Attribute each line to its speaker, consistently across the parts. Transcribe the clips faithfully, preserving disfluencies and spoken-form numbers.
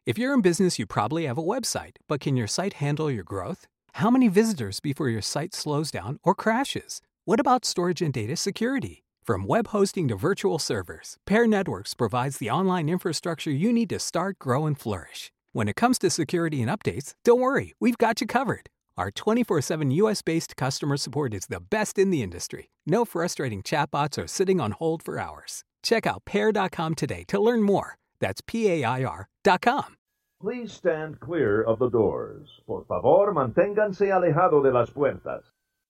Speaker 1: If you're in business, you probably have a website, but can your site handle your growth? How many visitors before your site slows down or crashes? What about storage and data security? From web hosting to virtual servers, Pair Networks provides the online infrastructure you need to start, grow, and flourish. When it comes to security and updates, don't worry, we've got you covered. Our twenty-four seven U S-based customer support is the best in the industry. No frustrating chatbots or sitting on hold for hours. Check out pair dot com today to learn more. That's P A I R dot com.
Speaker 2: Please stand clear of the doors. Por favor, manténganse alejado de las puertas.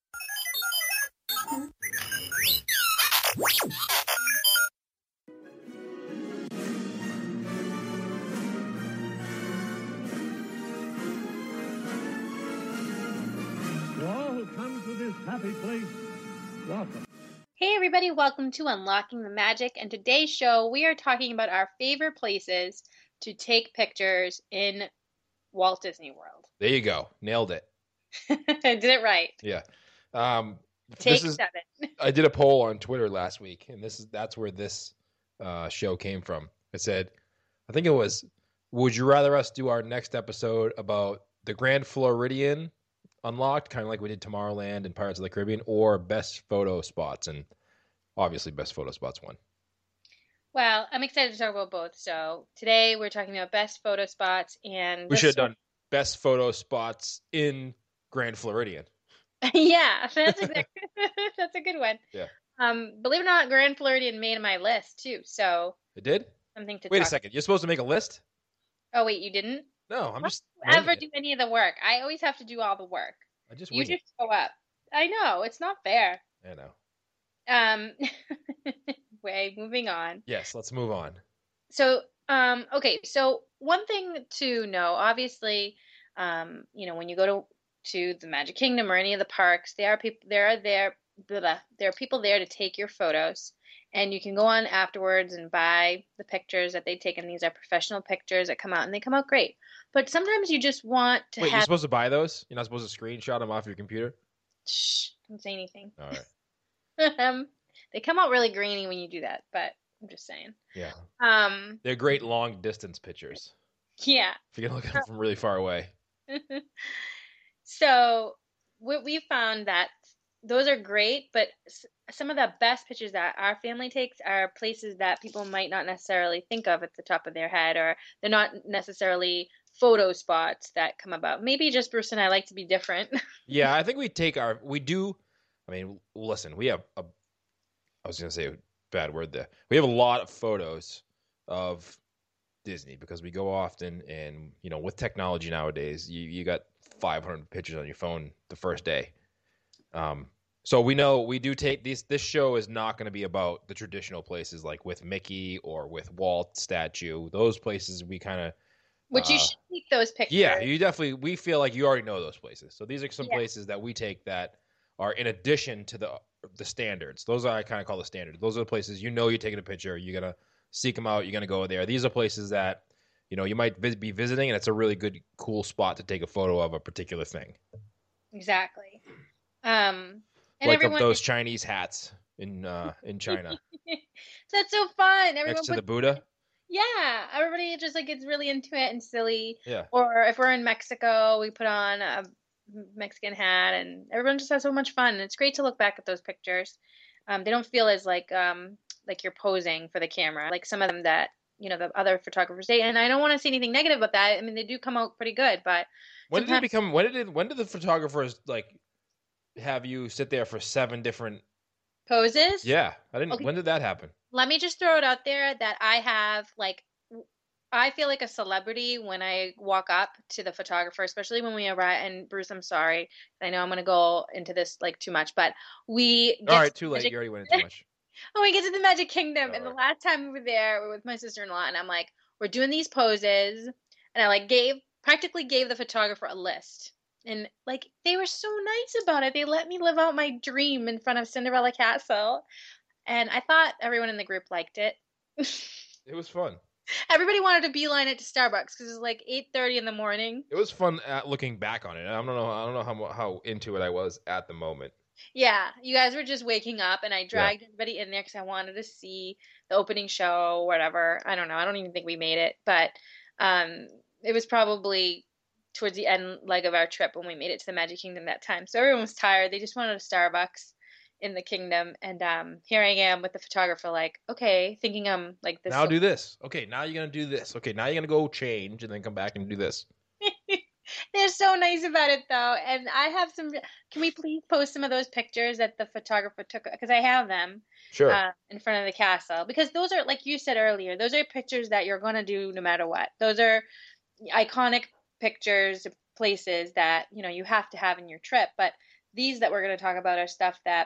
Speaker 3: To all who come to this happy place, welcome.
Speaker 4: Hey everybody, welcome to Unlocking the Magic, and today's show we are talking about our favorite places to take pictures in Walt Disney World.
Speaker 5: There you go. Nailed it.
Speaker 4: I did it right.
Speaker 5: Yeah. Um,
Speaker 4: Take
Speaker 5: this is,
Speaker 4: seven.
Speaker 5: I did a poll on Twitter last week, and this is that's where this uh, show came from. It said, I think it was, would you rather us do our next episode about the Grand Floridian Unlocked, kind of like we did Tomorrowland and Pirates of the Caribbean, or best photo spots? And obviously best photo spots won.
Speaker 4: Well, I'm excited to talk about both. So today we're talking about best photo spots, and
Speaker 5: We should have done best photo spots in Grand Floridian.
Speaker 4: yeah, that's exactly that's a good one.
Speaker 5: Yeah.
Speaker 4: Um, believe it or not, Grand Floridian made my list too. So
Speaker 5: It did?
Speaker 4: something to
Speaker 5: Wait a
Speaker 4: talk
Speaker 5: second. You're supposed to make a list?
Speaker 4: Oh wait, you didn't?
Speaker 5: No, I'm
Speaker 4: Why
Speaker 5: just
Speaker 4: do you ever
Speaker 5: winging
Speaker 4: do
Speaker 5: it.
Speaker 4: any of the work? I always have to do all the work.
Speaker 5: I just
Speaker 4: You
Speaker 5: wing it.
Speaker 4: just show up. I know, it's not fair.
Speaker 5: I know.
Speaker 4: Um, way moving on.
Speaker 5: Yes, let's move on.
Speaker 4: So, um, okay, so one thing to know, obviously, um, you know, when you go to to the Magic Kingdom or any of the parks, there are people there are there blah, blah, there are people there to take your photos, and you can go on afterwards and buy the pictures that they take, and these are professional pictures that come out, and they come out great. But sometimes you just want to
Speaker 5: Wait, you're
Speaker 4: have.
Speaker 5: supposed to buy those? You're not supposed to screenshot them off your computer?
Speaker 4: Shh, don't say anything.
Speaker 5: All right.
Speaker 4: um, they come out really grainy when you do that, but I'm just saying.
Speaker 5: Yeah.
Speaker 4: Um,
Speaker 5: They're great long distance pictures.
Speaker 4: yeah.
Speaker 5: If you can look at them from really far away.
Speaker 4: So we we found that those are great, but s- some of the best pictures that our family takes are places that people might not necessarily think of at the top of their head, or they're not necessarily photo spots that come about. Maybe just Bruce and I like to be different.
Speaker 5: Yeah, I think we take our we do I mean, listen, we have a I was gonna say a bad word there. We have a lot of photos of Disney because we go often, and you know, with technology nowadays, you, you got five hundred pictures on your phone the first day. Um, so we know we do take these. This show is not going to be about the traditional places like with Mickey or with Walt statue. Those places we kind of
Speaker 4: Which you
Speaker 5: Uh,
Speaker 4: should take those pictures.
Speaker 5: yeah, you definitely we feel like you already know those places. So these are some
Speaker 4: Yeah.
Speaker 5: places that we take that are in addition to the the standards. Those are I kind of call the standards. Those are the places you know you're taking a picture. You're gonna seek them out. You're gonna go there. These are places that you know you might vis- be visiting, and it's a really good, cool spot to take a photo of a particular thing.
Speaker 4: Exactly. Um, and
Speaker 5: like
Speaker 4: everyone
Speaker 5: of those Chinese hats in uh, in China
Speaker 4: that's so fun. Everyone
Speaker 5: next to the
Speaker 4: puts-
Speaker 5: Buddha.
Speaker 4: Yeah, everybody just like gets really into it and silly.
Speaker 5: Yeah.
Speaker 4: Or if we're in Mexico, we put on a Mexican hat, and everyone just has so much fun. And it's great to look back at those pictures. Um, they don't feel as like um, like you're posing for the camera, like some of them that you know the other photographers say. And I don't want to say anything negative about that. I mean, they do come out pretty good, but
Speaker 5: When did it
Speaker 4: sometimes-
Speaker 5: become? When did it? When did the photographers like have you sit there for seven different?
Speaker 4: poses.
Speaker 5: Yeah, I didn't.
Speaker 4: Okay.
Speaker 5: When did that happen?
Speaker 4: Let me just throw it out there that I have like I feel like a celebrity when I walk up to the photographer, especially when we arrive. And Bruce, I'm sorry, I know I'm going to go into this like too much, but we get
Speaker 5: All right,
Speaker 4: to
Speaker 5: too
Speaker 4: the
Speaker 5: late.
Speaker 4: Magic-
Speaker 5: You already went into too much.
Speaker 4: when we get to the Magic Kingdom,
Speaker 5: All
Speaker 4: and the
Speaker 5: right.
Speaker 4: last time we were there, we were with my sister-in-law, and I'm like, we're doing these poses, and I like gave practically gave the photographer a list. And like they were so nice about it. They let me live out my dream in front of Cinderella Castle. And I thought everyone in the group liked it.
Speaker 5: It was fun.
Speaker 4: Everybody wanted to beeline it to Starbucks because it was like eight thirty in the morning.
Speaker 5: It was fun at looking back on it. I don't know. I don't know how mu- how into it I was at the moment.
Speaker 4: Yeah, you guys were just waking up, and I dragged everybody in there because I wanted to see the opening show, whatever. I don't know. I don't even think we made it, but um, it was probably towards the end leg of our trip when we made it to the Magic Kingdom that time. So everyone was tired. They just wanted a Starbucks in the kingdom. And um, here I am with the photographer, like, okay, thinking I'm like this.
Speaker 5: Now do this. Okay, now you're going to do this. Okay, now you're going to go change and then come back and do this.
Speaker 4: They're so nice about it, though. And I have some. Can we please post some of those pictures that the photographer took? Because I have them.
Speaker 5: Sure.
Speaker 4: Uh, in front of the castle. Because those are, like you said earlier, those are pictures that you're going to do no matter what. Those are iconic pictures, places that, you know, you have to have in your trip. But these that we're going to talk about are stuff that,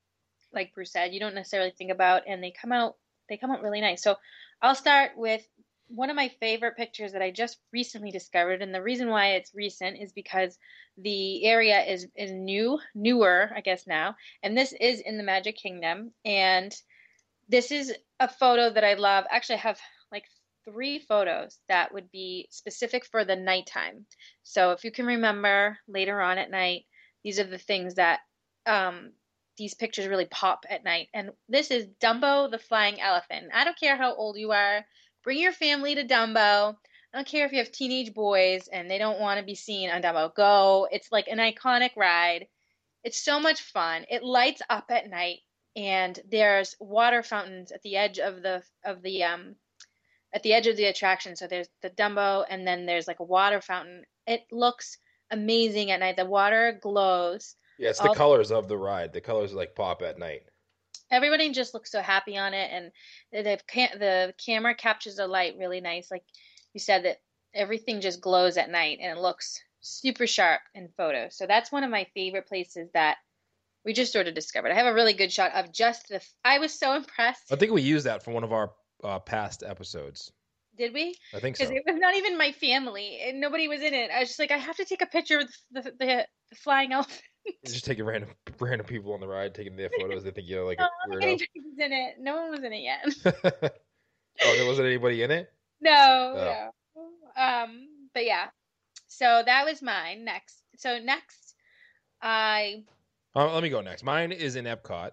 Speaker 4: like Bruce said, you don't necessarily think about, and they come out, they come out really nice. So I'll start with one of my favorite pictures that I just recently discovered, and the reason why it's recent is because the area is is new, newer, I guess now, and this is in the Magic Kingdom, and this is a photo that I love. Actually, I have like three photos that would be specific for the nighttime. So if you can remember later on at night, these are the things that um, these pictures really pop at night. And this is Dumbo the Flying Elephant. I don't care how old you are. Bring your family to Dumbo. I don't care if you have teenage boys and they don't want to be seen on Dumbo. Go. It's like an iconic ride. It's so much fun. It lights up at night, and there's water fountains at the edge of the of the um at the edge of the attraction. So there's the Dumbo, and then there's like a water fountain. It looks amazing at night. The water glows.
Speaker 5: Yeah, it's the
Speaker 4: All-
Speaker 5: colors of the ride. The colors like pop at night.
Speaker 4: Everybody just looks so happy on it, and the the camera captures the light really nice. Like you said, that everything just glows at night, and it looks super sharp in photos. So that's one of my favorite places that we just sort of discovered. I have a really good shot of just the. I was so impressed.
Speaker 5: I think we used that for one of our uh, past episodes.
Speaker 4: Did we?
Speaker 5: I think so.
Speaker 4: Because it was not even my family, and nobody was in it. I was just like, I have to take a picture of the the, the, the flying elephant.
Speaker 5: Just taking random random people on the ride, taking their photos. They think you're like
Speaker 4: No,
Speaker 5: a
Speaker 4: I don't
Speaker 5: weirdo.
Speaker 4: think anybody was in it. No one was in it yet.
Speaker 5: Oh, there wasn't anybody in it?
Speaker 4: No,
Speaker 5: Oh.
Speaker 4: no. Um, but yeah. So that was mine. Next. So next, I
Speaker 5: Uh, let me go next. Mine is in Epcot,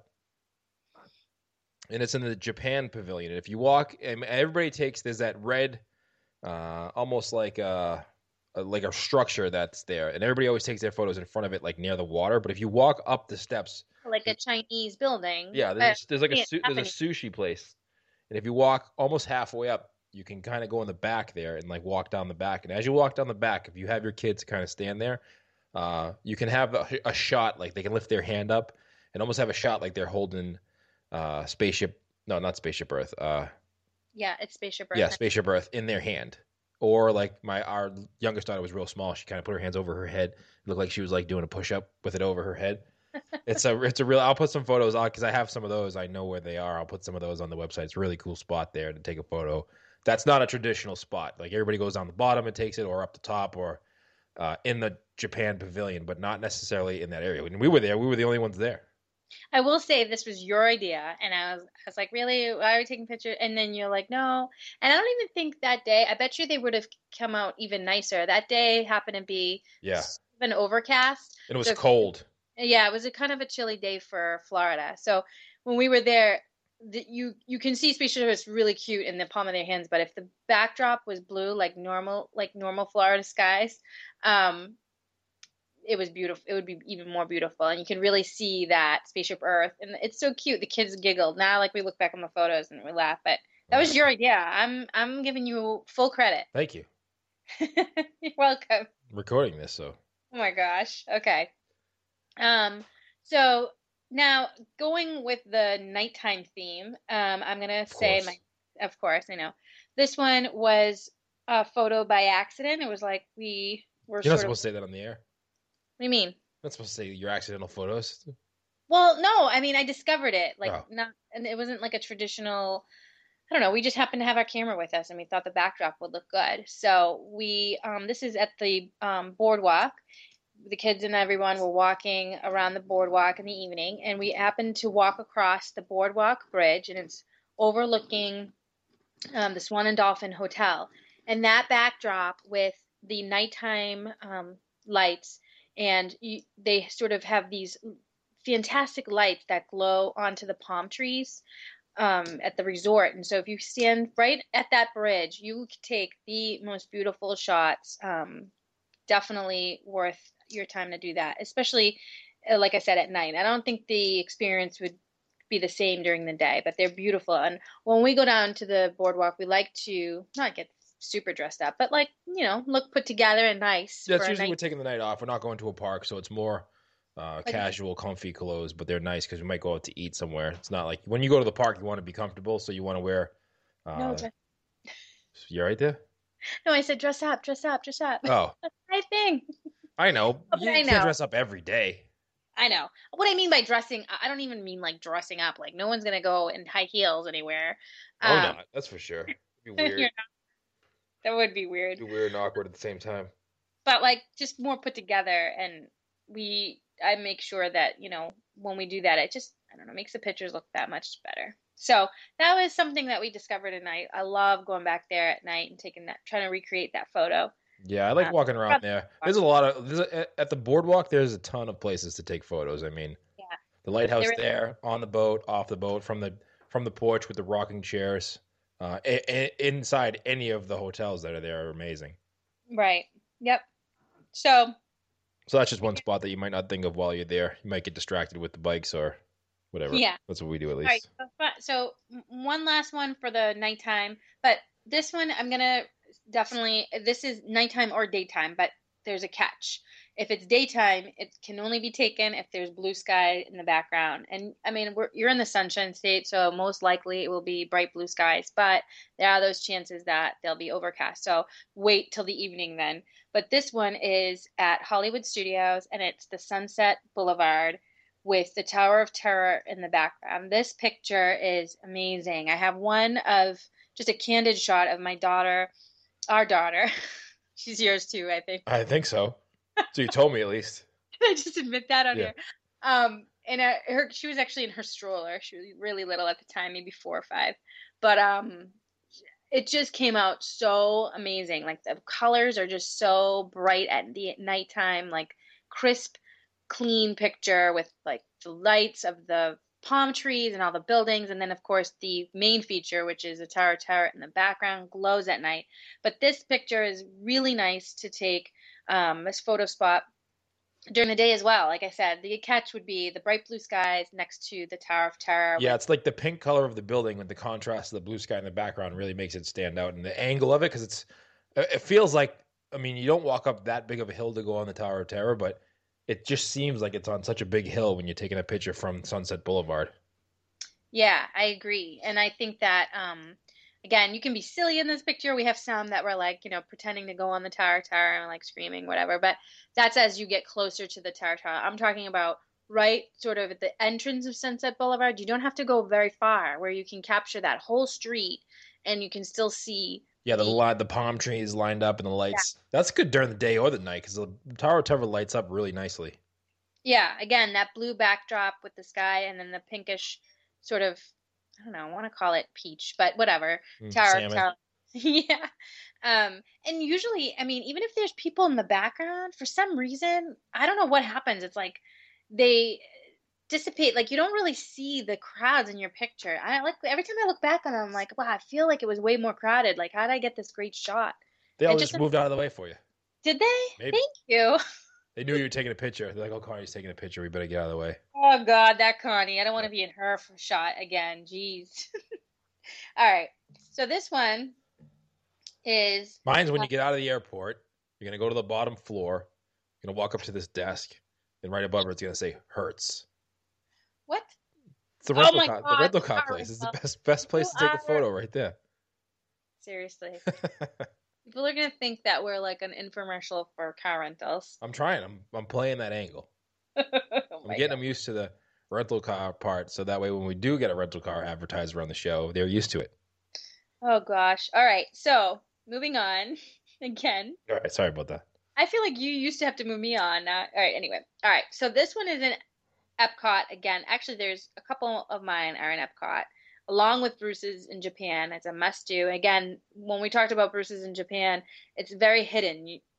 Speaker 5: and it's in the Japan Pavilion. And if you walk, and everybody takes there's that red, uh, almost like a, a like a structure that's there, and everybody always takes their photos in front of it, like near the water. But if you walk up the steps,
Speaker 4: like a Chinese building.
Speaker 5: yeah,
Speaker 4: Uh,
Speaker 5: there's, there's like a
Speaker 4: yeah,
Speaker 5: su- there's a sushi place, and if you walk almost halfway up, you can kind of go in the back there and like walk down the back. And as you walk down the back, if you have your kids kind of stand there, uh, you can have a, a shot like they can lift their hand up and almost have a shot like they're holding uh, spaceship. No, not Spaceship Earth. Uh,
Speaker 4: yeah, it's Spaceship Earth.
Speaker 5: yeah, Spaceship Earth in their hand. Or like my our youngest daughter was real small. She kind of put her hands over her head. It looked like she was like doing a push up with it over her head. It's a it's a real. I'll put some photos on because I have some of those. I know where they are. I'll put some of those on the website. It's a really cool spot there to take a photo. That's not a traditional spot. Like everybody goes down the bottom and takes it, or up the top, or uh, in the Japan Pavilion, but not necessarily in that area. When we were there, we were the only ones there.
Speaker 4: I will say this was your idea, and I was I was like, really? Why are we taking pictures? And then you're like, no. And I don't even think that day. I bet you they would have come out even nicer. That day happened to be
Speaker 5: Yeah,
Speaker 4: an overcast.
Speaker 5: and it was
Speaker 4: So-
Speaker 5: cold.
Speaker 4: Yeah, it was a kind of a chilly day for Florida. So when we were there, the, you you can see Spaceship Earth is really cute in the palm of their hands. But if the backdrop was blue, like normal, like normal Florida skies, um, it was beautiful. It would be even more beautiful, and you can really see that Spaceship Earth, and it's so cute. The kids giggled. Now, like we look back on the photos and we laugh, but that was your idea. I'm I'm giving you full credit.
Speaker 5: Thank you.
Speaker 4: You're welcome.
Speaker 5: I'm recording this, so
Speaker 4: Oh my gosh. Okay. Um, so now going with the nighttime theme, um, I'm gonna say
Speaker 5: course.
Speaker 4: my, of course, I know. This one was a photo by accident. It was like we were
Speaker 5: you're not
Speaker 4: sort of.
Speaker 5: supposed to say that on the air.
Speaker 4: What do you mean?
Speaker 5: You're not supposed to say your accidental photos.
Speaker 4: Well, no, I mean I discovered it like
Speaker 5: Oh.
Speaker 4: not, and it wasn't like a traditional. I don't know. We just happened to have our camera with us, and we thought the backdrop would look good. So we, um, this is at the um, boardwalk. The kids and everyone were walking around the boardwalk in the evening, and we happened to walk across the boardwalk bridge, and it's overlooking um, the Swan and Dolphin Hotel. And that backdrop with the nighttime um, lights, and you, they sort of have these fantastic lights that glow onto the palm trees. um, at the resort. And so if you stand right at that bridge, you can take the most beautiful shots. Um, definitely worth your time to do that, especially, uh, like I said, at night. I don't think the experience would be the same during the day, but they're beautiful. And when we go down to the boardwalk, we like to not get super dressed up, but like, you know, look put together and nice.
Speaker 5: Yeah, it's
Speaker 4: for a
Speaker 5: usually
Speaker 4: night.
Speaker 5: we're taking the night off. We're not going to a park, so it's more uh,
Speaker 4: Like-
Speaker 5: casual, comfy clothes, but they're nice because we might go out to eat somewhere. It's not like when you go to the park, you want to be comfortable, so you want to wear. Uh,
Speaker 4: No, dress-
Speaker 5: you right there?
Speaker 4: no, I said dress up, dress up, dress up.
Speaker 5: Oh,
Speaker 4: That's my thing.
Speaker 5: I know.
Speaker 4: Oh,
Speaker 5: You
Speaker 4: I
Speaker 5: can't
Speaker 4: know.
Speaker 5: dress up every day.
Speaker 4: I know. What I mean by dressing, I I don't even mean like dressing up. Like no one's gonna go in high heels anywhere.
Speaker 5: Oh,
Speaker 4: Um,
Speaker 5: no, that's for sure. It'd be weird.
Speaker 4: you're not- that would be weird.
Speaker 5: It'd be weird and awkward at the same time.
Speaker 4: But like just more put together, and we I make sure that, you know, when we do that, it just, I don't know, makes the pictures look that much better. So that was something that we discovered at night. I love going back there at night and taking that, trying to recreate that photo.
Speaker 5: Yeah, I like
Speaker 4: Uh,
Speaker 5: walking around there. There's a lot of there's a, at the boardwalk. There's a ton of places to take photos. I mean,
Speaker 4: Yeah.
Speaker 5: the lighthouse
Speaker 4: There is-
Speaker 5: there, on the boat, off the boat, from the from the porch with the rocking chairs. Uh, a, a, inside any of the hotels that are there are amazing.
Speaker 4: Right. Yep. So
Speaker 5: So that's just one spot that you might not think of while you're there. You might get distracted with the bikes or whatever.
Speaker 4: Yeah.
Speaker 5: That's what we do at
Speaker 4: All right,
Speaker 5: least.
Speaker 4: so, fi- so m- one last one for the nighttime, but this one I'm gonna definitely, this is nighttime or daytime, but there's a catch. If it's daytime, it can only be taken if there's blue sky in the background. And I mean, we're, you're in the Sunshine State, so most likely it will be bright blue skies, but there are those chances that they'll be overcast. So wait till the evening then. But this one is at Hollywood Studios, and it's the Sunset Boulevard with the Tower of Terror in the background. This picture is amazing. I have one of just a candid shot of my daughter, our daughter. She's yours too, I think.
Speaker 5: I think so. So you told me at least.
Speaker 4: I just admit that on
Speaker 5: Yeah.
Speaker 4: here. Um, and uh, her, she was actually in her stroller. She was really little at the time, maybe four or five. But um, it just came out so amazing. Like the colors are just so bright at the at nighttime, like crisp, clean picture with like the lights of the palm trees and all the buildings, and then of course the main feature, which is the Tower of Terror in the background, glows at night. But this picture is really nice to take, um, this photo spot during the day as well. Like I said, the catch would be the bright blue skies next to the Tower of Terror.
Speaker 5: Yeah,
Speaker 4: with-
Speaker 5: it's like the pink color of the building with the contrast of the blue sky in the background really makes it stand out, and the angle of it, because it's it feels like, I mean, you don't walk up that big of a hill to go on the Tower of Terror, but it just seems like it's on such a big hill when you're taking a picture from Sunset Boulevard.
Speaker 4: Yeah, I agree. And I think that, um, again, you can be silly in this picture. We have some that were like, you know, pretending to go on the Tower Tower and like screaming, whatever. But that's as you get closer to the Tower Tower. I'm talking about right sort of at the entrance of Sunset Boulevard. You don't have to go very far, where you can capture that whole street and you can still see.
Speaker 5: Yeah, the li- the palm trees lined up and the lights. That's good during the day or the night because the Tower of Terror lights up really nicely.
Speaker 4: Yeah, again, that blue backdrop with the sky and then the pinkish sort of, I don't know, I want to call it peach, but whatever.
Speaker 5: Mm,
Speaker 4: Tower,
Speaker 5: salmon.
Speaker 4: Tower. Yeah. Um, and usually, I mean, even if there's people in the background, for some reason, I don't know what happens. It's like they dissipate. Like you don't really see the crowds in your picture. I like every time I look back on them, I'm like, wow, I feel like it was way more crowded. Like, how did I get this great shot?
Speaker 5: They all
Speaker 4: And
Speaker 5: just
Speaker 4: just-
Speaker 5: moved out of the way for you.
Speaker 4: Did they?
Speaker 5: Maybe.
Speaker 4: Thank you.
Speaker 5: They knew you were taking a picture. They're like, oh, Connie's taking a picture. We better get out of the way.
Speaker 4: Oh God, that Connie. I don't want to be in her f- shot again. Jeez. All right. So this one is
Speaker 5: Mine's when you get out of the airport, you're going to go to the bottom floor. You're going to walk up to this desk. And right above her, it's going to say Hertz.
Speaker 4: what?
Speaker 5: It's the
Speaker 4: Oh
Speaker 5: rental
Speaker 4: my
Speaker 5: car, the
Speaker 4: God,
Speaker 5: rental car
Speaker 4: sorry,
Speaker 5: place. It's the
Speaker 4: Will.
Speaker 5: best best place to
Speaker 4: You
Speaker 5: take a
Speaker 4: are-
Speaker 5: photo right there.
Speaker 4: Seriously. People are gonna think that we're like an infomercial for car rentals.
Speaker 5: I'm trying. I'm I'm playing that angle.
Speaker 4: Oh
Speaker 5: I'm
Speaker 4: my
Speaker 5: getting
Speaker 4: God.
Speaker 5: them used to the rental car part, so that way when we do get a rental car advertised around the show, they're used to it.
Speaker 4: Oh gosh. All right. So moving on again.
Speaker 5: All right, sorry about that.
Speaker 4: I feel like you used to have to move me on. Now, all right. Anyway. All right. So this one is in Epcot again. Actually, there's a couple of mine are in Epcot, along with Bruce's in Japan. It's a must do. Again, when we talked about Bruce's in Japan, it's very hidden. You,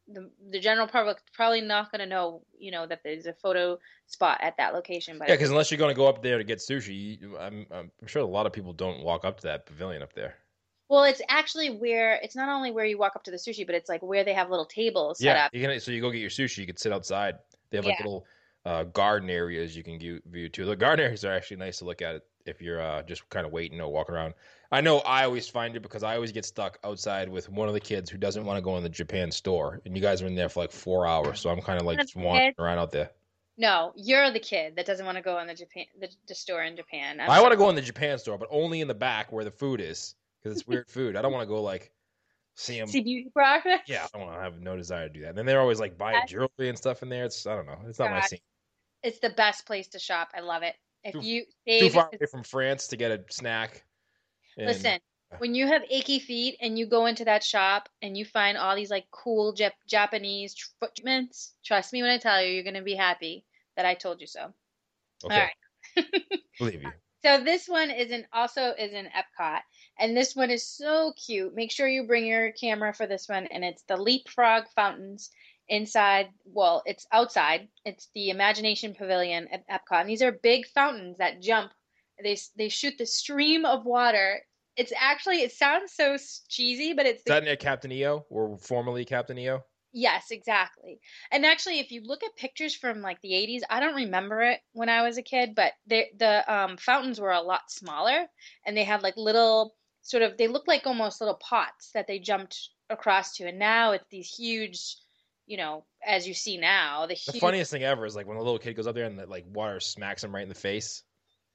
Speaker 4: the the general public probably not going to know, you know, that there's a photo spot at that location. But
Speaker 5: Yeah, because unless you're going to go up there to get sushi, you, I'm, I'm sure a lot of people don't walk up to that pavilion up there.
Speaker 4: well, it's actually where it's not only where you walk up to the sushi, but it's like where they have little tables set
Speaker 5: Yeah,
Speaker 4: up.
Speaker 5: you can. So you go get your sushi. You can sit outside. They have like
Speaker 4: Yeah.
Speaker 5: little uh, garden areas you can view, view too. The garden areas are actually nice to look at if you're uh, just kind of waiting or walking around. I know I always find it because I always get stuck outside with one of the kids who doesn't want to go in the Japan store, and you guys are in there for like four hours. So I'm kind of like
Speaker 4: That's
Speaker 5: just wandering
Speaker 4: it.
Speaker 5: around out there.
Speaker 4: No, you're the kid that doesn't want to go in the Japan the, the store in Japan. I'm
Speaker 5: I want to
Speaker 4: sorry.
Speaker 5: go in the Japan store, but only in the back where the food is because it's weird food. I don't want to go like see them.
Speaker 4: See beauty products.
Speaker 5: Yeah, I don't want to have no desire to do that. And then they're always like buying
Speaker 4: That's-
Speaker 5: jewelry and stuff in there. It's I don't know. It's not my
Speaker 4: God.
Speaker 5: scene.
Speaker 4: It's the best place to shop. I love it. If
Speaker 5: Too-
Speaker 4: you
Speaker 5: Too
Speaker 4: save,
Speaker 5: far away from France to get a snack. And
Speaker 4: listen, when you have achy feet and you go into that shop and you find all these like cool Jap- Japanese tr- foot treatments, trust me when I tell you, you're going to be happy that I told you so.
Speaker 5: Okay,
Speaker 4: All right.
Speaker 5: believe you.
Speaker 4: So this one is in also is in Epcot, and this one is so cute. Make sure you bring your camera for this one, and it's the Leapfrog fountains inside. Well, it's outside. It's the Imagination Pavilion at Epcot, and these are big fountains that jump. They they shoot the stream of water. It's actually it sounds so cheesy, but it's
Speaker 5: Is
Speaker 4: the
Speaker 5: that near Captain E O or formerly Captain E O?
Speaker 4: Yes, exactly. And actually, if you look at pictures from like the eighties, I don't remember it when I was a kid, but they, the um, fountains were a lot smaller and they had like little sort of, they look like almost little pots that they jumped across to. And now it's these huge, you know, as you see now, the
Speaker 5: The
Speaker 4: huge.
Speaker 5: funniest thing ever is like when a little kid goes up there and the, like water smacks him right in the face.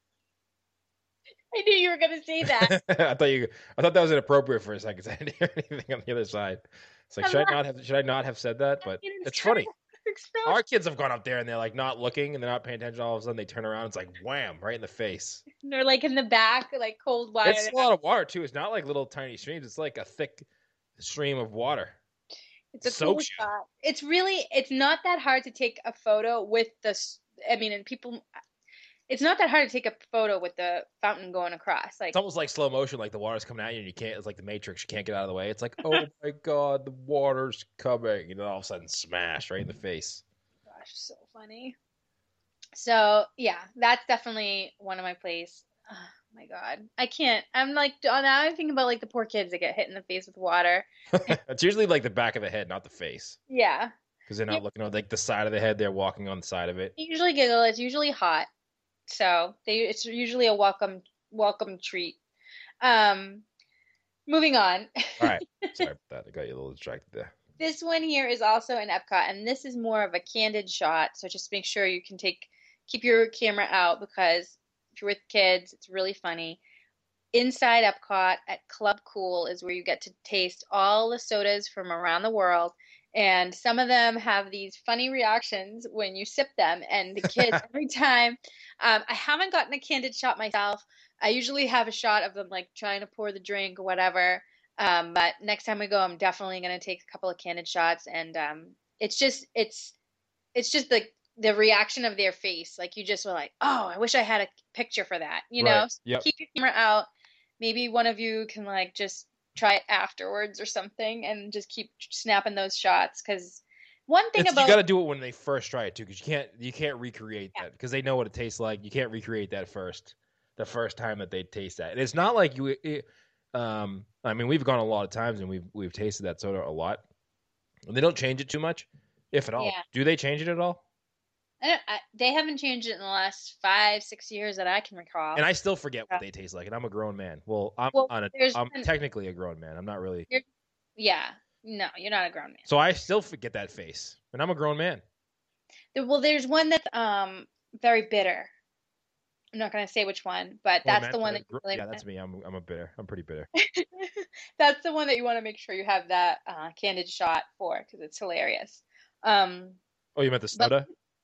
Speaker 4: I knew you were going to say that.
Speaker 5: I thought you. I thought that was inappropriate for a second. 'Cause I didn't hear anything on the other side. It's like
Speaker 4: I'm
Speaker 5: should I
Speaker 4: not-
Speaker 5: not have? Should I not have said that? But
Speaker 4: You didn't
Speaker 5: it's
Speaker 4: try
Speaker 5: funny.
Speaker 4: to explode.
Speaker 5: Our kids have gone up there and they're like not looking and they're not paying attention. All of a sudden they turn around. It's like wham, right in the face.
Speaker 4: They're like in the back, like cold water.
Speaker 5: It's a lot of water too. It's not like little tiny streams. It's like a thick stream of water.
Speaker 4: It's a cool
Speaker 5: soaks you.
Speaker 4: shot. It's really, it's not that hard to take a photo with the, s- I mean, and people, it's not that hard to take a photo with the fountain going across. Like,
Speaker 5: It's almost like slow motion, like the water's coming at you and you can't. It's like the Matrix. You can't get out of the way. It's like, oh my god, the water's coming, and then all of a sudden, smash right in the face.
Speaker 4: gosh, so funny. So yeah, that's definitely one of my plays. Oh my God, I can't. I'm like, now I'm thinking about like the poor kids that get hit in the face with water.
Speaker 5: It's usually like the back of the head, not the face,
Speaker 4: Yeah,
Speaker 5: because they're not
Speaker 4: Yeah.
Speaker 5: looking on like the side of the head. They're walking on the side of it.
Speaker 4: they usually giggle. It's usually hot, so they it's usually a welcome welcome treat. Um, moving on.
Speaker 5: All right, sorry about that. I got you a little distracted there.
Speaker 4: This one here is also in Epcot, and this is more of a candid shot. So just make sure you can take keep your camera out because if you're with kids, it's really funny. Inside Epcot at Club Cool is where you get to taste all the sodas from around the world. And some of them have these funny reactions when you sip them. And the kids, every time, um, I haven't gotten a candid shot myself. I usually have a shot of them like trying to pour the drink or whatever. Um, but next time we go, I'm definitely going to take a couple of candid shots. And um, it's just, it's, it's just the the reaction of their face. Like you just were like, oh, I wish I had a picture for that. You know,
Speaker 5: Right.
Speaker 4: So
Speaker 5: Yep.
Speaker 4: keep your camera out. Maybe one of you can like just try it afterwards or something and just keep snapping those shots. Because one thing
Speaker 5: It's,
Speaker 4: about
Speaker 5: you got to do it when they first try it too, because you can't you can't recreate
Speaker 4: Yeah.
Speaker 5: that because they know what it tastes like. You can't recreate that first the first time that they taste that. And it's not like you. It, um, I mean, we've gone a lot of times and we've we've tasted that soda a lot, and they don't change it too much, if at all.
Speaker 4: Yeah.
Speaker 5: Do they change it at all?
Speaker 4: I don't, I, they haven't changed it in the last five, six years that I can recall.
Speaker 5: And I still forget what
Speaker 4: Yeah.
Speaker 5: they taste like, and I'm a grown man. Well, I'm
Speaker 4: Well,
Speaker 5: on a,
Speaker 4: there's
Speaker 5: I'm
Speaker 4: been-
Speaker 5: technically a grown man. I'm not really.
Speaker 4: yeah, no, you're not a grown man.
Speaker 5: So I still forget that face, and I'm a grown man.
Speaker 4: There- Well, there's one that's um very bitter. I'm not going to say which one, but
Speaker 5: Well,
Speaker 4: that's
Speaker 5: man,
Speaker 4: the one
Speaker 5: uh,
Speaker 4: that
Speaker 5: gr-
Speaker 4: you really
Speaker 5: yeah, that's me. I'm I'm a bitter. I'm pretty bitter.
Speaker 4: that's the one that you want to make sure you have that uh, candid shot for because it's hilarious. Um,
Speaker 5: Oh, you meant the
Speaker 4: But-
Speaker 5: soda?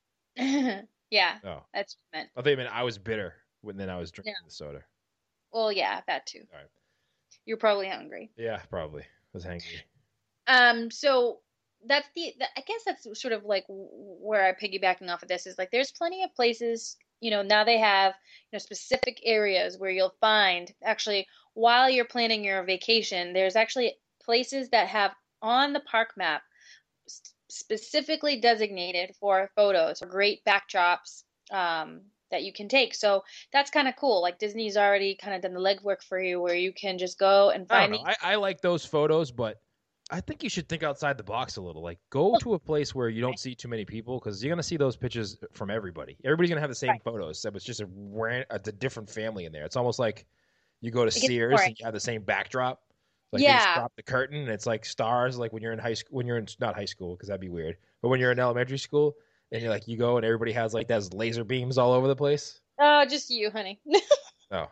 Speaker 4: yeah,
Speaker 5: Oh,
Speaker 4: that's what I meant.
Speaker 5: I thought you meant I was bitter when then I was drinking
Speaker 4: No.
Speaker 5: the soda.
Speaker 4: Well, yeah, that too.
Speaker 5: All right.
Speaker 4: You're probably hungry.
Speaker 5: Yeah, probably. I was hangry.
Speaker 4: Um, so that's the, the I guess that's sort of like w- where I'm piggybacking off of this is like there's plenty of places, you know, now they have, you know, specific areas where you'll find actually while you're planning your vacation, there's actually places that have on the park map specifically designated for photos, for great backdrops um, that you can take. So that's kind of cool. Like Disney's already kind of done the legwork for you, where you can just go and
Speaker 5: I don't
Speaker 4: find.
Speaker 5: know.
Speaker 4: these-
Speaker 5: I, I like those photos, but I think you should think outside the box a little. Like, go to a place where you don't see too many people, because you're gonna see those pictures from everybody. Everybody's gonna have the same
Speaker 4: Right.
Speaker 5: photos, except it's just a, ran- a different family in there. It's almost like you go to
Speaker 4: It gets
Speaker 5: Sears
Speaker 4: boring.
Speaker 5: and you have the same backdrop. Like they just
Speaker 4: Yeah.
Speaker 5: drop the curtain and it's like stars. Like when you're in high school, when you're in not high school, because that'd be weird. But when you're in elementary school, and you're like you go and everybody has like those laser beams all over the place.
Speaker 4: Oh, just you, honey.
Speaker 5: Oh.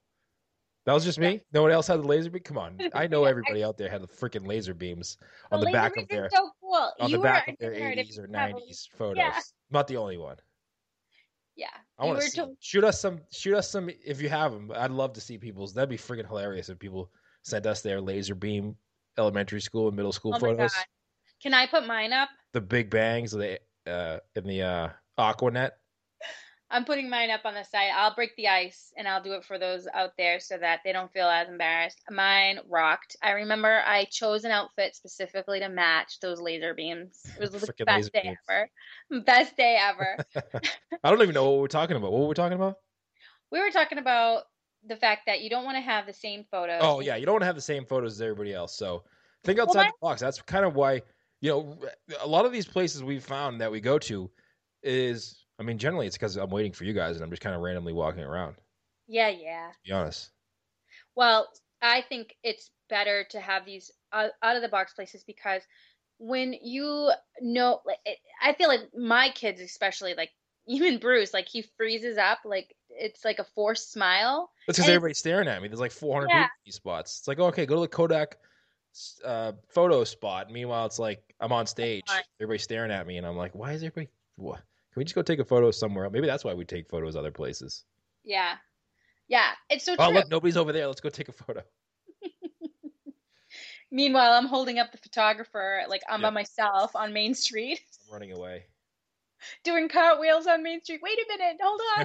Speaker 5: That was just me? No one else had the laser beam? Come on. I know
Speaker 4: Yeah,
Speaker 5: everybody out there had the freaking laser beams
Speaker 4: The
Speaker 5: on the
Speaker 4: laser
Speaker 5: back
Speaker 4: beams
Speaker 5: of their
Speaker 4: are so cool.
Speaker 5: on
Speaker 4: you
Speaker 5: the back
Speaker 4: were
Speaker 5: of their
Speaker 4: ignorant if
Speaker 5: eighties or
Speaker 4: you have a-
Speaker 5: nineties photos.
Speaker 4: Yeah.
Speaker 5: I'm not the only one.
Speaker 4: Yeah.
Speaker 5: I
Speaker 4: You
Speaker 5: want
Speaker 4: were
Speaker 5: to see.
Speaker 4: to-
Speaker 5: them. Shoot us some. Shoot us some if you have them. I'd love to see people's. That'd be freaking hilarious if people sent us their laser beam elementary school and middle school
Speaker 4: Oh my
Speaker 5: photos.
Speaker 4: God. Can I put mine up?
Speaker 5: The big bangs, the uh, in the uh, Aquanet.
Speaker 4: I'm putting mine up on the site. I'll break the ice and I'll do it for those out there so that they don't feel as embarrassed. Mine rocked. I remember I chose an outfit specifically to match those laser beams. It was the
Speaker 5: Frickin'
Speaker 4: best
Speaker 5: laser
Speaker 4: day
Speaker 5: beams.
Speaker 4: ever. Best day ever.
Speaker 5: I don't even know what we're talking about. What were we talking about?
Speaker 4: We were talking about the fact that you don't want to have the same photos.
Speaker 5: Oh yeah, you don't want to have the same photos as everybody else. So think outside
Speaker 4: my-
Speaker 5: the box. That's kind of why, you know, a lot of these places we've found that we go to is, I mean, generally it's because I'm waiting for you guys and I'm just kind of randomly walking around.
Speaker 4: Yeah, yeah.
Speaker 5: To be honest.
Speaker 4: Well, I think it's better to have these out of the box places because when you know, like, it, I feel like my kids, especially, like even Bruce, like he freezes up, like it's like a forced smile.
Speaker 5: That's because
Speaker 4: And-
Speaker 5: everybody's staring at me. There's like four hundred
Speaker 4: Yeah.
Speaker 5: people in these spots. It's like, oh, okay, go to the Kodak uh, photo spot. Meanwhile, it's like I'm on stage.
Speaker 4: Fine.
Speaker 5: Everybody's staring at me, and I'm like, why is everybody? What? Can we just go take a photo somewhere else? Maybe that's why we take photos other places.
Speaker 4: Yeah, yeah, it's so
Speaker 5: Oh,
Speaker 4: true.
Speaker 5: look, nobody's over there. Let's go take a photo.
Speaker 4: Meanwhile, I'm holding up the photographer, like I'm
Speaker 5: Yeah.
Speaker 4: by myself on Main Street,
Speaker 5: I'm running away.
Speaker 4: doing cartwheels on Main Street. Wait a minute, hold on.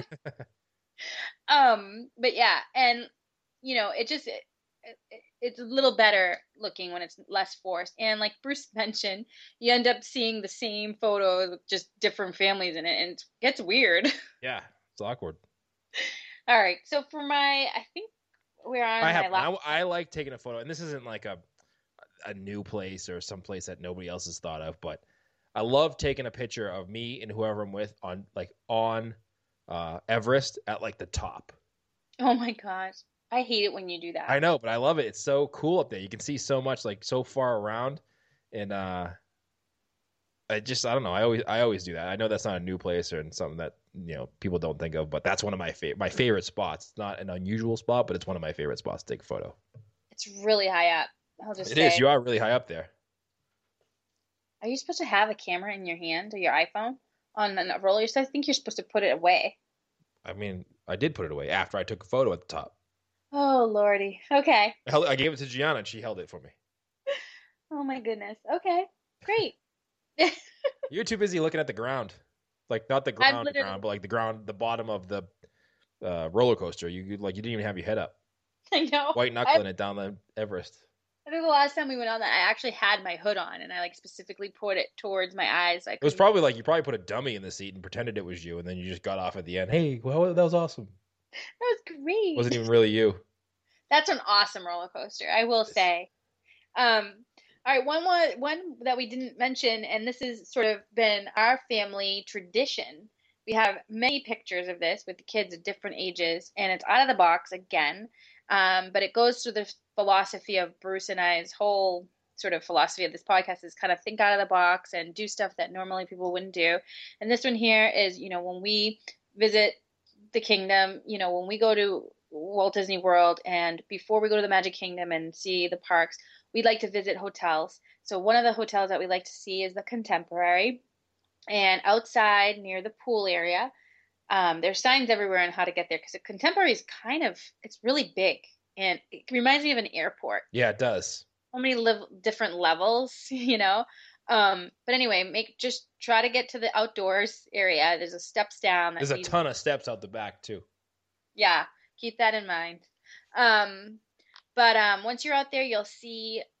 Speaker 4: um, but yeah, and you know, it just it, it, it's a little better looking when it's less forced. And like Bruce mentioned, you end up seeing the same photo with just different families in it, and it gets weird.
Speaker 5: Yeah, it's awkward.
Speaker 4: All right, so for my, I think we're on
Speaker 5: I
Speaker 4: my
Speaker 5: have.
Speaker 4: last.
Speaker 5: I, I like taking a photo, and this isn't like a a new place or some place that nobody else has thought of, but I love taking a picture of me and whoever I'm with on like on uh, Everest at like the top.
Speaker 4: Oh my gosh, I hate it when you do that.
Speaker 5: I know, but I love it. It's so cool up there. You can see so much, like so far around, and uh, I just I don't know. I always I always do that. I know that's not a new place or something that you know people don't think of, but that's one of my favorite my favorite spots. It's not an unusual spot, but it's one of my favorite spots to take a photo.
Speaker 4: It's really high up. I'll just
Speaker 5: It
Speaker 4: say.
Speaker 5: is. You are really high up there.
Speaker 4: Are you supposed to have a camera in your hand or your iPhone on a roller? So I think you're supposed to put it away.
Speaker 5: I mean, I did put it away after I took a photo at the top.
Speaker 4: Oh lordy. Okay.
Speaker 5: I, held, I gave it to Gianna, and she held it for me.
Speaker 4: Oh my goodness. Okay. Great.
Speaker 5: You're too busy looking at the ground, like not the ground,
Speaker 4: literally-
Speaker 5: ground, but like the ground, the bottom of the uh, roller coaster. You like you didn't even have your head up,
Speaker 4: I know.
Speaker 5: white knuckling it down the Everest.
Speaker 4: I think the last time we went on that, I actually had my hood on and I like specifically put it towards my eyes. So I
Speaker 5: It was
Speaker 4: couldn't-
Speaker 5: probably like you probably put a dummy in the seat and pretended it was you, and then you just got off at the end. Hey, well, that was awesome.
Speaker 4: That was great.
Speaker 5: It wasn't even really you.
Speaker 4: That's an awesome roller coaster, I will say. Um, all right, one one one that we didn't mention, and this has sort of been our family tradition. We have many pictures of this with the kids of different ages, and it's out of the box again. Um, but it goes through the philosophy of Bruce and I's whole sort of philosophy of this podcast is kind of think out of the box and do stuff that normally people wouldn't do. And this one here is, you know, when we visit the kingdom, you know, when we go to Walt Disney World and before we go to the Magic Kingdom and see the parks, we'd like to visit hotels. So one of the hotels that we like to see is the Contemporary. And outside near the pool area, um, there's signs everywhere on how to get there because the Contemporary is kind of, it's really big. And it reminds me of an airport.
Speaker 5: Yeah, it does.
Speaker 4: So many live, different levels, you know. Um, but anyway, make just try to get to the outdoors area. There's a steps down. That
Speaker 5: There's a
Speaker 4: leads-
Speaker 5: ton of steps out the back too.
Speaker 4: Yeah, keep that in mind. Um, but um, once you're out there, you'll see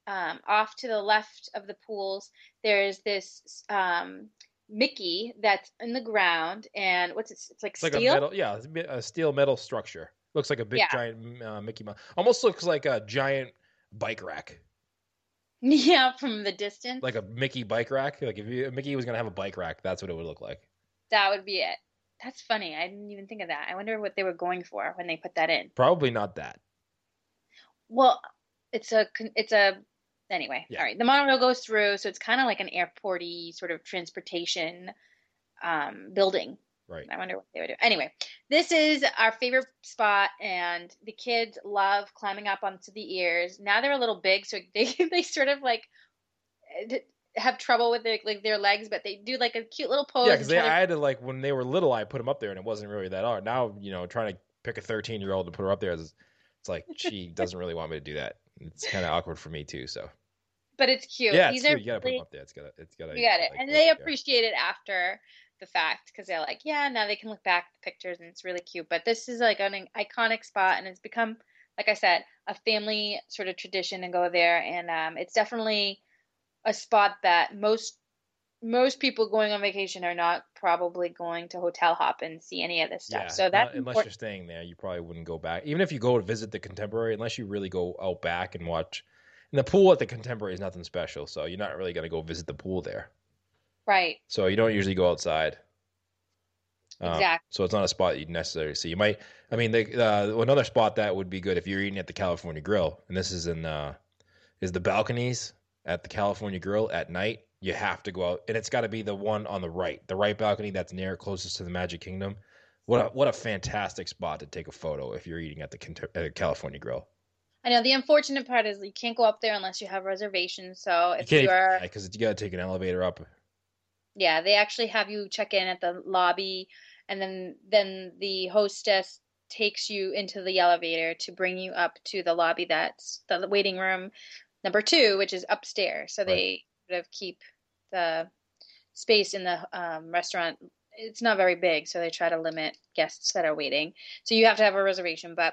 Speaker 4: um, off to the left of the pools, there's this um, Mickey that's in the ground, and what's it? It's like
Speaker 5: It's like
Speaker 4: steel.
Speaker 5: a metal, yeah, it's a steel metal structure. Looks like a big
Speaker 4: Yeah.
Speaker 5: giant uh, Mickey Mouse. Almost looks like a giant bike rack,
Speaker 4: Yeah, from the distance.
Speaker 5: like a Mickey bike rack. Like if you, Mickey was gonna have a bike rack, that's what it would look like.
Speaker 4: That would be it. That's funny. I didn't even think of that. I wonder what they were going for when they put that in.
Speaker 5: Probably not that.
Speaker 4: Well, it's a con- it's a anyway.
Speaker 5: Yeah.
Speaker 4: All right, the monorail goes through, so it's kind of like an airporty sort of transportation um, building.
Speaker 5: Right.
Speaker 4: I wonder what they would do. Anyway, this is our favorite spot, and the kids love climbing up onto the ears. Now they're a little big, so they they sort of like d- have trouble with their like their legs, but they do like a cute little pose.
Speaker 5: Yeah,
Speaker 4: and
Speaker 5: because
Speaker 4: try to-
Speaker 5: I had to like when they were little, I put them up there, and it wasn't really that hard. Now, you know, trying to pick a thirteen year old to put her up there is, it's like she doesn't really want me to do that. It's kind of awkward for me too. So
Speaker 4: but it's cute.
Speaker 5: yeah,
Speaker 4: These
Speaker 5: it's
Speaker 4: are
Speaker 5: cute. You gotta put
Speaker 4: really-
Speaker 5: them up there. It's gotta, it's gotta.
Speaker 4: You got it.
Speaker 5: like,
Speaker 4: And
Speaker 5: look,
Speaker 4: they
Speaker 5: yeah.
Speaker 4: appreciate it after the fact because they're like, yeah, now they can look back at the pictures and it's really cute. But this is like an iconic spot and it's become, like I said, a family sort of tradition to go there. And um, it's definitely a spot that most most people going on vacation are not probably going to hotel hop and see any of this stuff.
Speaker 5: Yeah,
Speaker 4: so
Speaker 5: not-
Speaker 4: that's
Speaker 5: unless
Speaker 4: important.
Speaker 5: you're staying there, you probably wouldn't go back. Even if you go to visit the Contemporary, unless you really go out back and watch. And the pool at the Contemporary is nothing special, so you're not really gonna go visit the pool there.
Speaker 4: Right.
Speaker 5: So you don't usually go outside. Uh,
Speaker 4: Exactly.
Speaker 5: So it's not a spot you'd necessarily see. You might, I mean, the, uh, another spot that would be good if you're eating at the California Grill, and this is in, uh, is the balconies at the California Grill at night. You have to go out, and it's got to be the one on the right, the right balcony that's near closest to the Magic Kingdom. What a what a fantastic spot to take a photo if you're eating at the Cont- uh, California Grill.
Speaker 4: I know the unfortunate part is you can't go up there unless you have reservations. So
Speaker 5: You
Speaker 4: if
Speaker 5: can't
Speaker 4: you are,
Speaker 5: because you got to take an elevator up.
Speaker 4: yeah, they actually have you check in at the lobby, and then then the hostess takes you into the elevator to bring you up to the lobby that's the waiting room number two, which is upstairs. So they sort of keep the space in the um, restaurant. It's not very big, so they try to limit guests that are waiting. So you have to have a reservation. But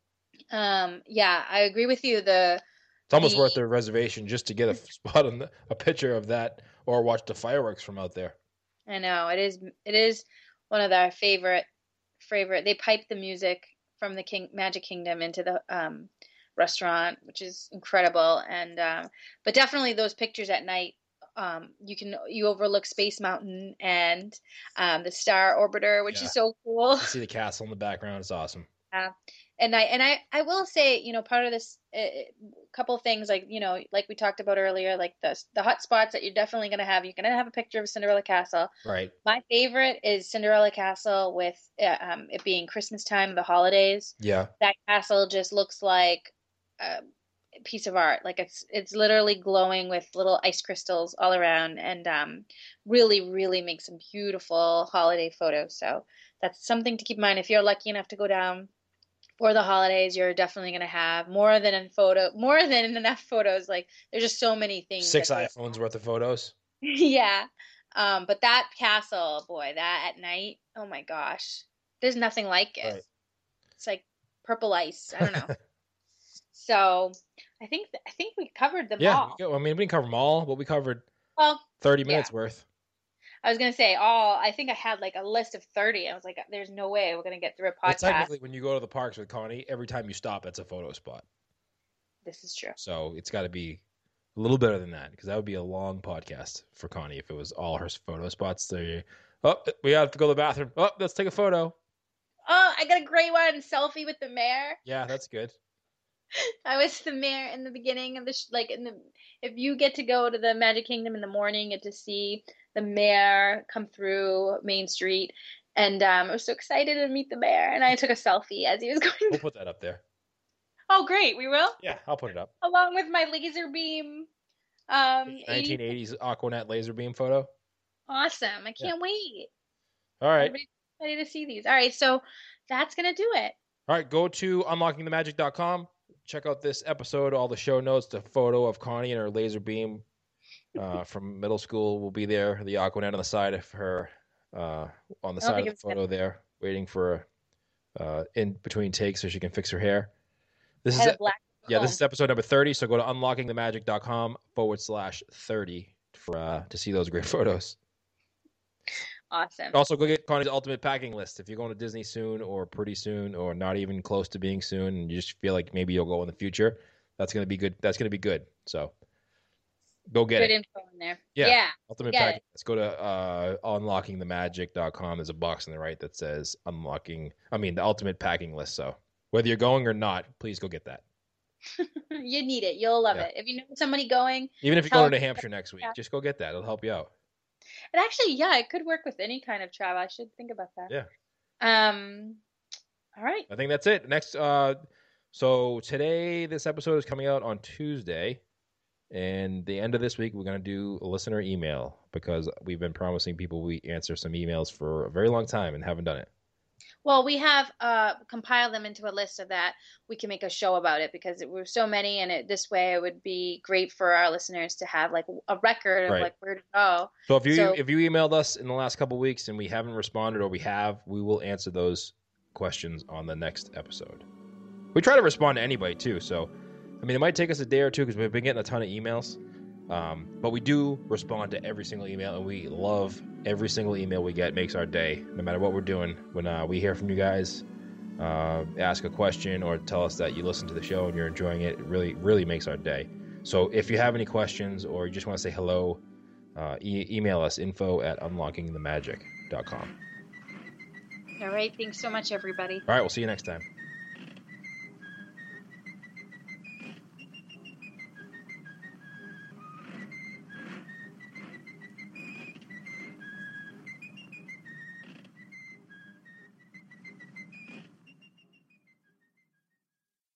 Speaker 4: um, yeah, I agree with you. The
Speaker 5: It's almost
Speaker 4: The-
Speaker 5: worth the reservation just to get a spot on the, a picture of that or watch the fireworks from out there.
Speaker 4: I know it is. It is one of our favorite favorite. They pipe the music from the King Magic Kingdom into the um, restaurant, which is incredible. And um, but definitely those pictures at night. Um, you can you overlook Space Mountain and um, the Star Orbiter, which
Speaker 5: Yeah.
Speaker 4: is so cool.
Speaker 5: You see the castle in the background. It's awesome.
Speaker 4: Yeah. And I and I I will say, you know, part of this a couple of things like, you know, like we talked about earlier, like the the hot spots that you're definitely going to have. You're going to have a picture of Cinderella Castle.
Speaker 5: Right.
Speaker 4: My favorite is Cinderella Castle with uh, um, it being Christmas time, the holidays.
Speaker 5: Yeah.
Speaker 4: That castle just looks like a piece of art. Like it's it's literally glowing with little ice crystals all around, and um, really, really makes some beautiful holiday photos. So that's something to keep in mind if you're lucky enough to go down for the holidays. You're definitely going to have more than a photo, more than enough photos. Like there's just so many things.
Speaker 5: Six
Speaker 4: that
Speaker 5: iPhones worth of photos.
Speaker 4: yeah. Um, but that castle, boy, that at night, oh my gosh, there's nothing like it.
Speaker 5: Right.
Speaker 4: It's like purple ice. I don't know. So I think th- I think we covered them
Speaker 5: Yeah.
Speaker 4: all.
Speaker 5: we go- I mean, we didn't cover them all, but we covered
Speaker 4: Well,
Speaker 5: thirty
Speaker 4: Yeah.
Speaker 5: minutes worth.
Speaker 4: I was gonna say all. I think I had like a list of thirty. I was like, there's no way we're gonna get through a
Speaker 5: Well,
Speaker 4: podcast.
Speaker 5: technically, when you go to the parks with Connie, every time you stop, that's a photo spot.
Speaker 4: This is true.
Speaker 5: So it's got to be a little better than that, because that would be a long podcast for Connie if it was all her photo spots. So you, oh, we have to go to the bathroom. Oh, let's take a photo.
Speaker 4: Oh, I got a great one. Selfie with the mayor.
Speaker 5: Yeah, that's good.
Speaker 4: I was the mayor in the beginning of the sh- like in the if you get to go to the Magic Kingdom in the morning, get to see the mayor come through Main Street, and um, I was so excited to meet the mayor, and I took a selfie as he was going.
Speaker 5: We'll put that up there.
Speaker 4: Oh, great, we will,
Speaker 5: Yeah, I'll put it up.
Speaker 4: along with my laser beam. Um,
Speaker 5: nineteen eighties Aquanet laser beam photo.
Speaker 4: awesome! I can't wait.
Speaker 5: All right.
Speaker 4: Everybody's ready to see these. All right, so that's gonna do it.
Speaker 5: All right, go to unlocking the magic dot com. Check out this episode, all the show notes, the photo of Connie and her laser beam uh, from middle school will be there. The Aquanet on the side of her, uh, on the
Speaker 4: I don't
Speaker 5: side
Speaker 4: think
Speaker 5: of the
Speaker 4: it's gonna-
Speaker 5: photo there, waiting for uh, in between takes so she can fix her hair. This
Speaker 4: I had
Speaker 5: is
Speaker 4: a black
Speaker 5: Yeah,
Speaker 4: Cool.
Speaker 5: this is episode number thirty. So go to unlockingthemagic.com forward slash thirty for uh, to see those great photos.
Speaker 4: Awesome.
Speaker 5: Also, go get Connie's ultimate packing list. If you're going to Disney soon or pretty soon or not even close to being soon and you just feel like maybe you'll go in the future, that's going to be good. That's going to be good. So go get
Speaker 4: Good
Speaker 5: it.
Speaker 4: info in there.
Speaker 5: Yeah.
Speaker 4: Yeah.
Speaker 5: Ultimate
Speaker 4: get
Speaker 5: packing.
Speaker 4: it.
Speaker 5: Let's go to uh, unlocking the magic dot com. There's a box on the right that says unlocking, I mean, the ultimate packing list. So whether you're going or not, please go get that.
Speaker 4: You need it. You'll love
Speaker 5: Yeah.
Speaker 4: it. If you know somebody going,
Speaker 5: Even if you're
Speaker 4: Tell
Speaker 5: going to
Speaker 4: them-
Speaker 5: New Hampshire next week,
Speaker 4: Yeah.
Speaker 5: just go get that. It'll help you out.
Speaker 4: it actually, yeah, it could work with any kind of travel. I should think about that.
Speaker 5: Yeah.
Speaker 4: Um. All right.
Speaker 5: I think that's it. Next, uh, so today, this episode is coming out on Tuesday, and the end of this week, we're going to do a listener email because we've been promising people we answer some emails for a very long time and haven't done it.
Speaker 4: Well, we have uh, compiled them into a list so that we can make a show about it because it were so many, and it, this way it would be great for our listeners to have like a record of
Speaker 5: Right.
Speaker 4: like where to go.
Speaker 5: So if you
Speaker 4: So-
Speaker 5: if you emailed us in the last couple of weeks and we haven't responded or we have, we will answer those questions on the next episode. We try to respond to anybody too, so I mean it might take us a day or two because we've been getting a ton of emails, um, but we do respond to every single email and we love every single email we get. Makes our day, no matter what we're doing. When uh, we hear from you guys, uh, ask a question or tell us that you listen to the show and you're enjoying it, it really really makes our day. So if you have any questions or you just want to say hello, uh, e- email us info at unlocking the magic dot com.
Speaker 4: All right. Thanks so much, everybody.
Speaker 5: All right, we'll see you next time.